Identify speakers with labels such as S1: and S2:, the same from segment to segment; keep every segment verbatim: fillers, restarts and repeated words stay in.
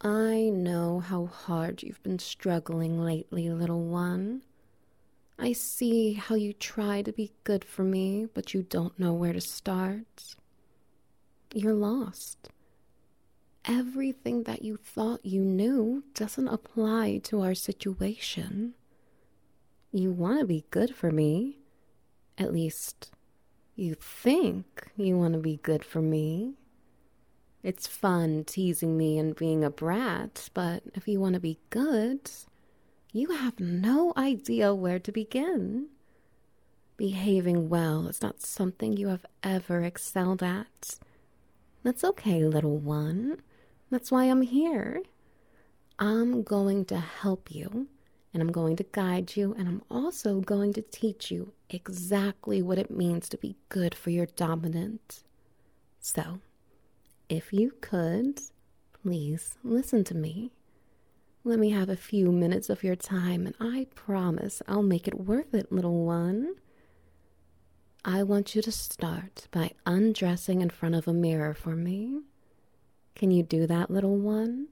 S1: I know how hard you've been struggling lately, little one. I see how you try to be good for me, but you don't know where to start. You're lost. Everything that you thought you knew doesn't apply to our situation. You want to be good for me. At least, you think you want to be good for me. It's fun teasing me and being a brat, but if you want to be good, you have no idea where to begin. Behaving well is not something you have ever excelled at. That's okay, little one. That's why I'm here. I'm going to help you, and I'm going to guide you, and I'm also going to teach you exactly what it means to be good for your dominant. So, if you could, please listen to me. Let me have a few minutes of your time, and I promise I'll make it worth it, little one. I want you to start by undressing in front of a mirror for me. Can you do that, little one?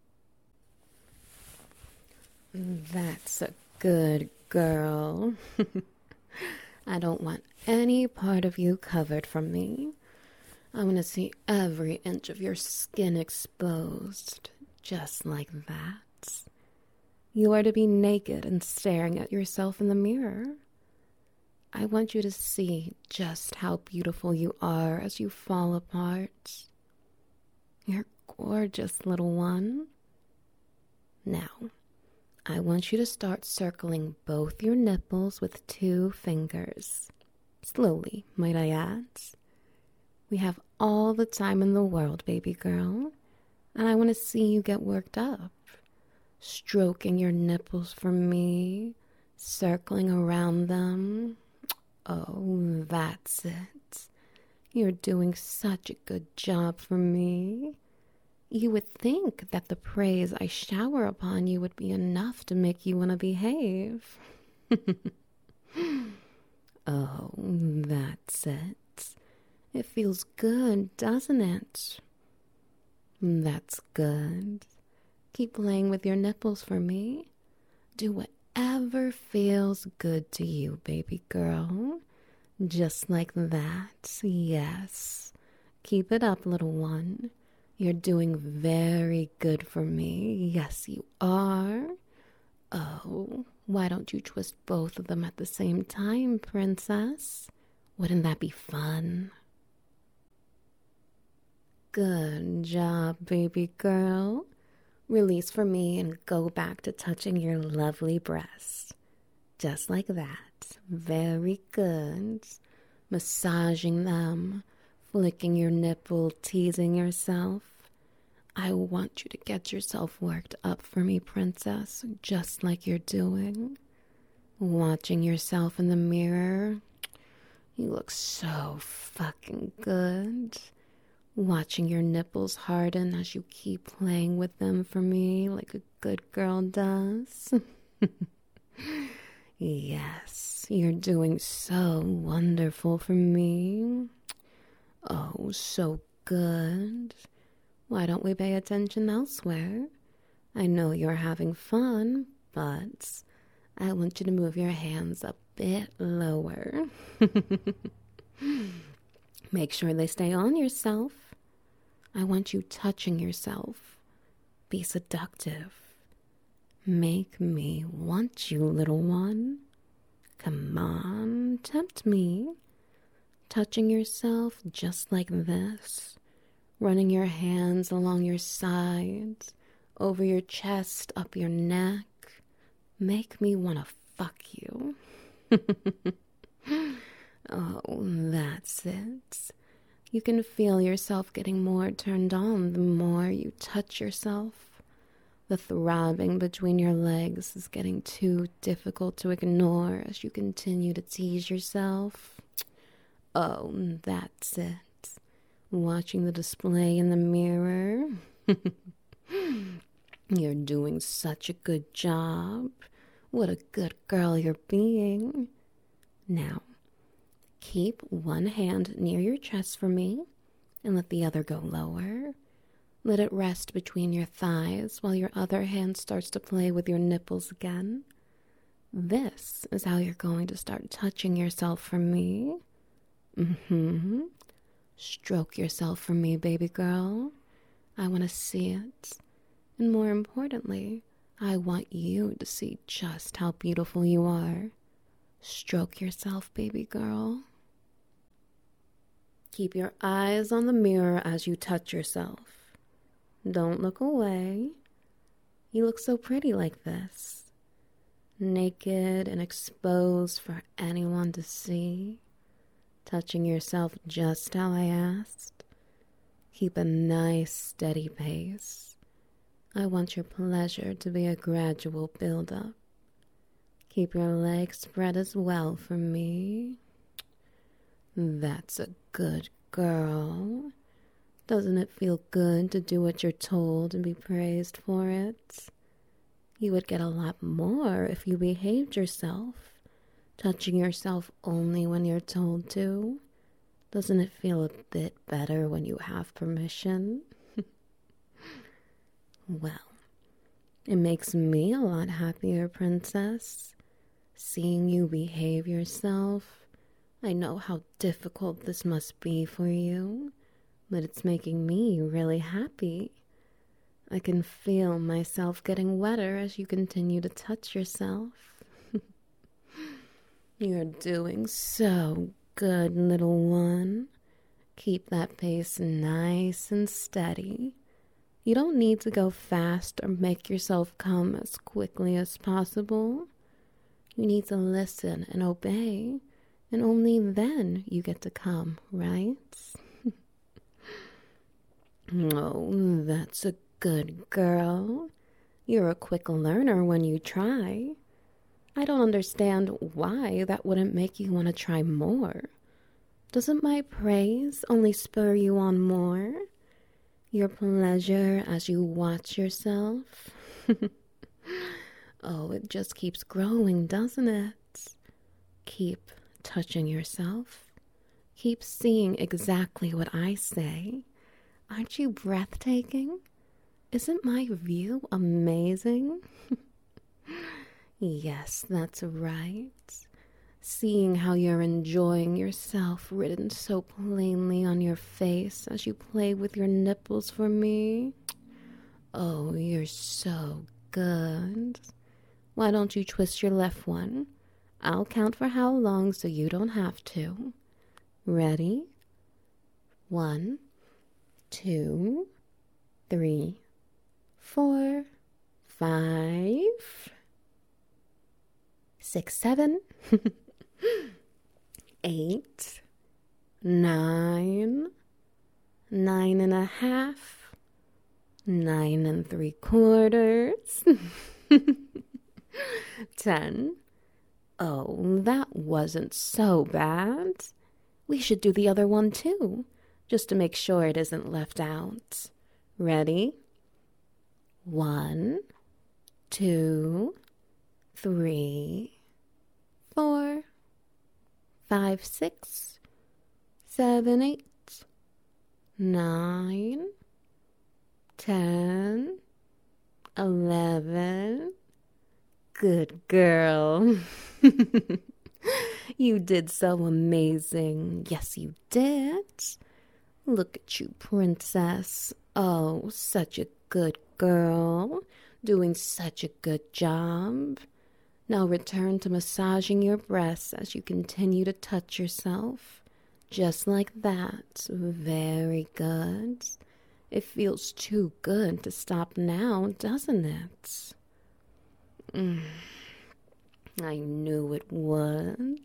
S1: That's a good girl. I don't want any part of you covered from me. I want to see every inch of your skin exposed, just like that. You are to be naked and staring at yourself in the mirror. I want you to see just how beautiful you are as you fall apart. You're gorgeous, little one. Now, I want you to start circling both your nipples with two fingers. Slowly, might I add. We have all the time in the world, baby girl, and I want to see you get worked up. Stroking your nipples for me, circling around them. Oh, that's it. You're doing such a good job for me. You would think that the praise I shower upon you would be enough to make you want to behave. Oh, that's it. It feels good, doesn't it? That's good. Keep playing with your nipples for me. Do whatever feels good to you, baby girl. Just like that, yes. Keep it up, little one. You're doing very good for me. Yes, you are. Oh, why don't you twist both of them at the same time, princess? Wouldn't that be fun? Good job, baby girl. Release for me and go back to touching your lovely breasts. Just like that. Very good. Massaging them, flicking your nipple, teasing yourself. I want you to get yourself worked up for me, princess, just like you're doing. Watching yourself in the mirror. You look so fucking good. Watching your nipples harden as you keep playing with them for me like a good girl does. Yes, you're doing so wonderful for me. Oh, so good. Why don't we pay attention elsewhere? I know you're having fun, but I want you to move your hands a bit lower. Make sure they stay on yourself. I want you touching yourself. Be seductive. Make me want you, little one. Come on, tempt me. Touching yourself just like this. Running your hands along your sides, over your chest, up your neck. Make me want to fuck you. Oh, that's it. You can feel yourself getting more turned on the more you touch yourself. The throbbing between your legs is getting too difficult to ignore as you continue to tease yourself. Oh, that's it. Watching the display in the mirror. You're doing such a good job. What a good girl you're being. Now, keep one hand near your chest for me and let the other go lower. Let it rest between your thighs while your other hand starts to play with your nipples again. This is how you're going to start touching yourself for me. Mm-hmm. Stroke yourself for me, baby girl. I want to see it. And more importantly, I want you to see just how beautiful you are. Stroke yourself, baby girl. Keep your eyes on the mirror as you touch yourself. Don't look away. You look so pretty like this. Naked and exposed for anyone to see. Touching yourself just how I asked. Keep a nice, steady pace. I want your pleasure to be a gradual build-up. Keep your legs spread as well for me. That's a good girl. Doesn't it feel good to do what you're told and be praised for it? You would get a lot more if you behaved yourself, touching yourself only when you're told to. Doesn't it feel a bit better when you have permission? Well, it makes me a lot happier, princess. Seeing you behave yourself. I know how difficult this must be for you, but it's making me really happy. I can feel myself getting wetter as you continue to touch yourself. You're doing so good, little one. Keep that pace nice and steady. You don't need to go fast or make yourself come as quickly as possible. You need to listen and obey, and only then you get to come, right? Oh, that's a good girl. You're a quick learner when you try. I don't understand why that wouldn't make you want to try more. Doesn't my praise only spur you on more? Your pleasure as you watch yourself? Oh, it just keeps growing, doesn't it? Keep touching yourself. Keep seeing exactly what I say. Aren't you breathtaking? Isn't my view amazing? Yes, that's right. Seeing how you're enjoying yourself written so plainly on your face as you play with your nipples for me. Oh, you're so good. Why don't you twist your left one? I'll count for how long so you don't have to. Ready? One, two, three, four, five, six, seven, eight, nine, nine and a half, nine and three quarters, ten. Oh, that wasn't so bad. We should do the other one too, just to make sure it isn't left out. Ready? One, two, three, four, five, six, seven, eight, nine, ten, eleven. Good girl. You did so amazing. Yes, you did. Look at you, princess. Oh, such a good girl. Doing such a good job. Now return to massaging your breasts as you continue to touch yourself. Just like that. Very good. It feels too good to stop now, doesn't it? Mm. I knew it would.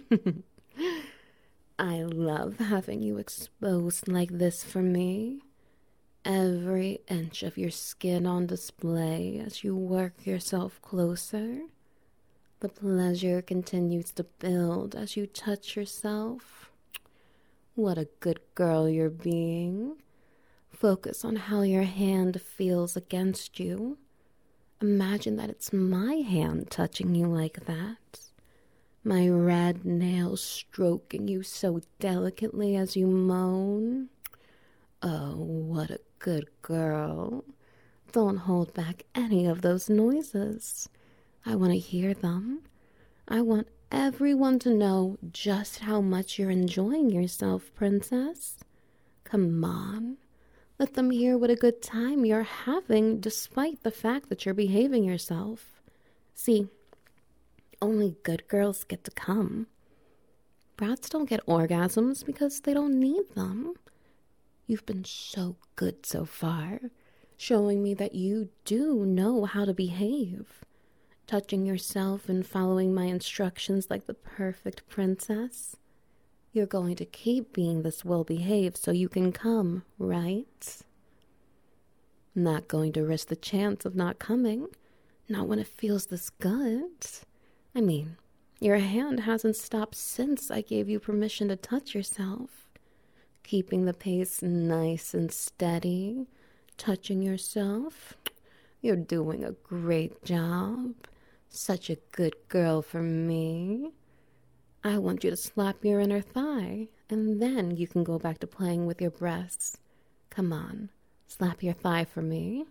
S1: I love having you exposed like this for me. Every inch of your skin on display as you work yourself closer. The pleasure continues to build as you touch yourself. What a good girl you're being. Focus on how your hand feels against you. Imagine that it's my hand touching you like that. My red nails stroking you so delicately as you moan. Oh, what a good girl. Don't hold back any of those noises. I want to hear them. I want everyone to know just how much you're enjoying yourself, princess. Come on. Let them hear what a good time you're having despite the fact that you're behaving yourself. See, only good girls get to come. Brats don't get orgasms because they don't need them. You've been so good so far, showing me that you do know how to behave. Touching yourself and following my instructions like the perfect princess. You're going to keep being this well-behaved so you can come, right? Not going to risk the chance of not coming, not when it feels this good. I mean, your hand hasn't stopped since I gave you permission to touch yourself. Keeping the pace nice and steady, touching yourself. You're doing a great job. Such a good girl for me. I want you to slap your inner thigh, and then you can go back to playing with your breasts. Come on, slap your thigh for me.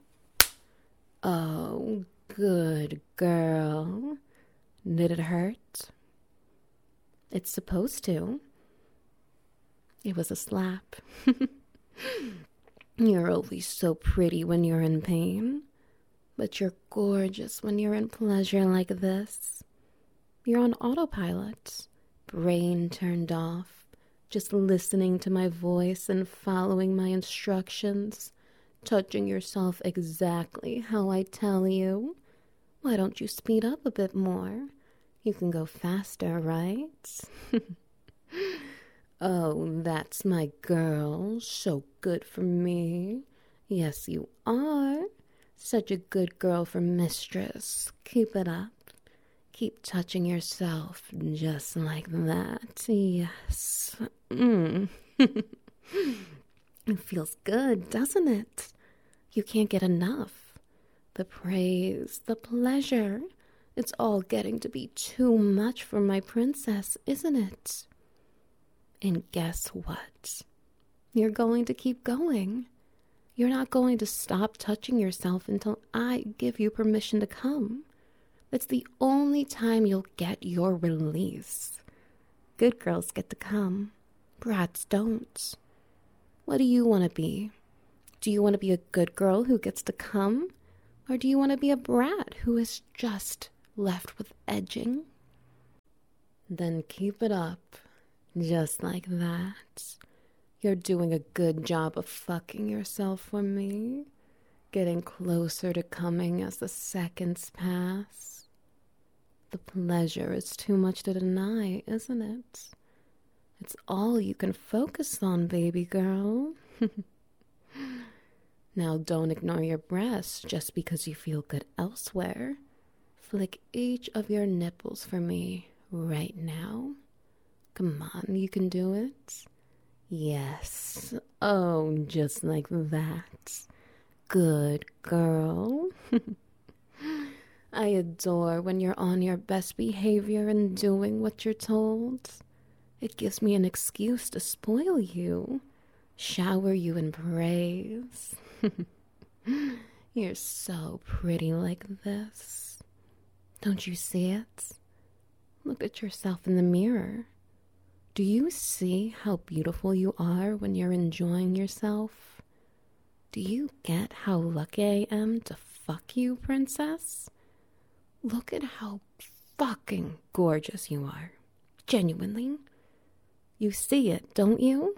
S1: Oh, good girl. Did it hurt? It's supposed to. It was a slap. You're always so pretty when you're in pain, but you're gorgeous when you're in pleasure like this. You're on autopilot, brain turned off, just listening to my voice and following my instructions, touching yourself exactly how I tell you. Why don't you speed up a bit more? You can go faster, right? Oh, that's my girl. So good for me. Yes, you are. Such a good girl for mistress. Keep it up. Keep touching yourself just like that. Yes. Mm. It feels good, doesn't it? You can't get enough. The praise, the pleasure. It's all getting to be too much for my princess, isn't it? And guess what? You're going to keep going. You're not going to stop touching yourself until I give you permission to come. That's the only time you'll get your release. Good girls get to come. Brats don't. What do you want to be? Do you want to be a good girl who gets to come? Or do you want to be a brat who is just left with edging? Then keep it up. Just like that. You're doing a good job of fucking yourself for me. Getting closer to coming as the seconds pass. The pleasure is too much to deny, isn't it? It's all you can focus on, baby girl. Now don't ignore your breasts just because you feel good elsewhere. Flick each of your nipples for me right now. Come on, you can do it. Yes. Oh, just like that. Good girl. I adore when you're on your best behavior and doing what you're told. It gives me an excuse to spoil you, shower you in praise. You're so pretty like this. Don't you see it? Look at yourself in the mirror. Do you see how beautiful you are when you're enjoying yourself? Do you get how lucky I am to fuck you, princess? Look at how fucking gorgeous you are. Genuinely. You see it, don't you?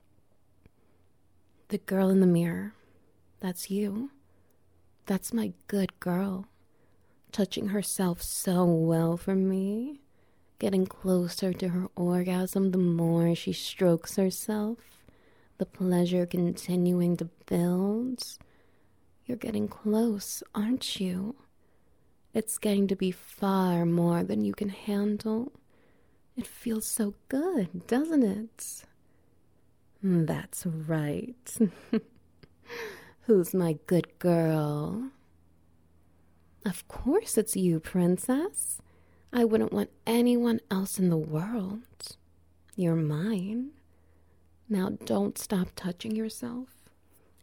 S1: The girl in the mirror. That's you. That's my good girl. Touching herself so well for me. Getting closer to her orgasm the more she strokes herself. The pleasure continuing to build. You're getting close, aren't you? It's getting to be far more than you can handle. It feels so good, doesn't it? That's right. Who's my good girl? Of course it's you, princess. I wouldn't want anyone else in the world. You're mine. Now don't stop touching yourself.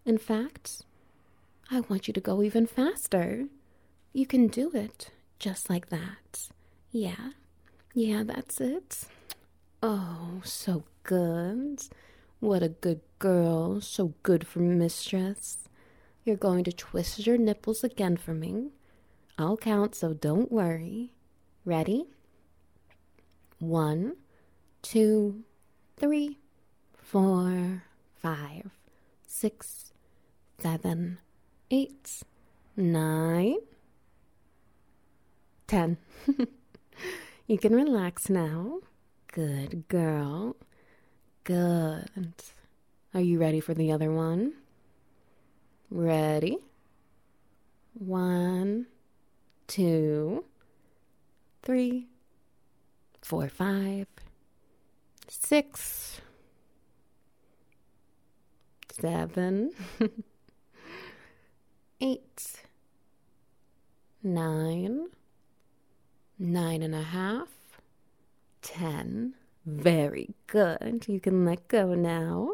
S1: In fact, I want you to go even faster. You can do it just like that. Yeah, yeah, that's it. Oh, so good. What a good girl. So good for mistress. You're going to twist your nipples again for me. I'll count, so don't worry. Ready? One, two, three, four, five, six, seven, eight, nine, ten. You can relax now. Good girl. Good. Are you ready for the other one? Ready? One, two, three, four, five, six, seven, eight, nine, nine and a half, ten. Very good. You can let go now.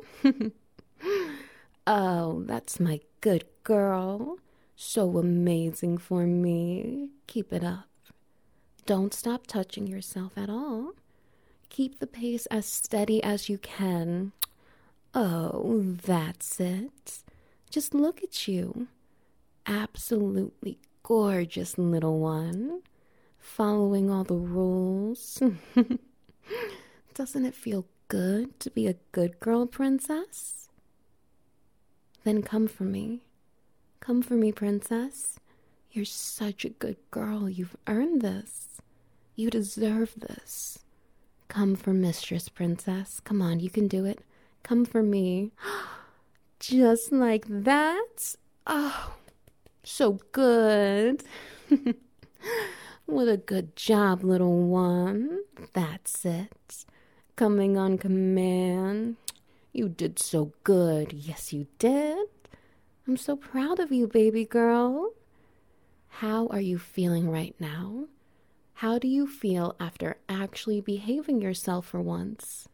S1: Oh, that's my good girl. So amazing for me. Keep it up. Don't stop touching yourself at all. Keep the pace as steady as you can. Oh, that's it. Just look at you. Absolutely gorgeous little one. Following all the rules. Doesn't it feel good to be a good girl, princess? Then come for me. Come for me, princess. You're such a good girl. You've earned this. You deserve this. Come for mistress, princess. Come on, you can do it. Come for me. Just like that. Oh, so good. What a good job, little one. That's it. Coming on command. You did so good. Yes, you did. I'm so proud of you, baby girl. How are you feeling right now? How do you feel after actually behaving yourself for once?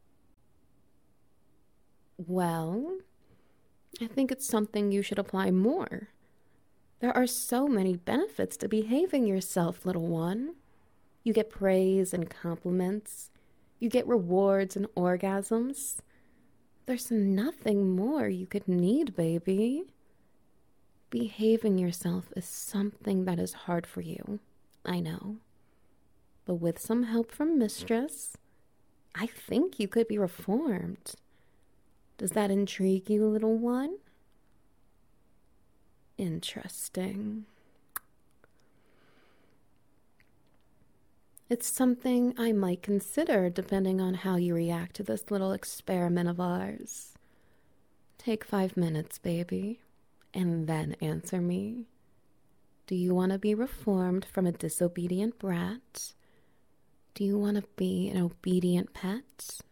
S1: Well, I think it's something you should apply more. There are so many benefits to behaving yourself, little one. You get praise and compliments. You get rewards and orgasms. There's nothing more you could need, baby. Behaving yourself is something that is hard for you, I know. But with some help from mistress, I think you could be reformed. Does that intrigue you, little one? Interesting. It's something I might consider depending on how you react to this little experiment of ours. Take five minutes, baby, and then answer me. Do you want to be reformed from a disobedient brat? Do you want to be an obedient pet?